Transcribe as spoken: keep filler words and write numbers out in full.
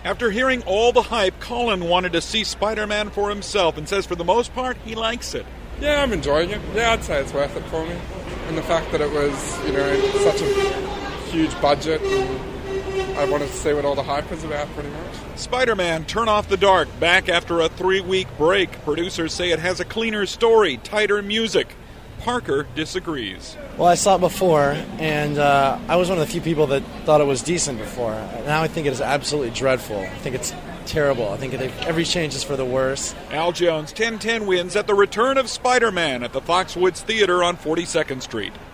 After hearing all the hype, Colin wanted to see Spider-Man for himself and says for the most part, he likes it. Yeah, I'm enjoying it. Yeah, I'd say it's worth it for me. And the fact that it was, you know, such a huge budget, and I wanted to see what all the hype was about, pretty much. Spider-Man: Turn Off the Dark, back after a three-week break. Producers say it has a cleaner story, tighter music. Parker disagrees. Well, I saw it before, and uh, I was one of the few people that thought it was decent before. Now I think it is absolutely dreadful. I think it's terrible. I think it, every change is for the worse. Al Jones, ten ten wins at the return of Spider-Man at the Foxwoods Theater on forty-second Street.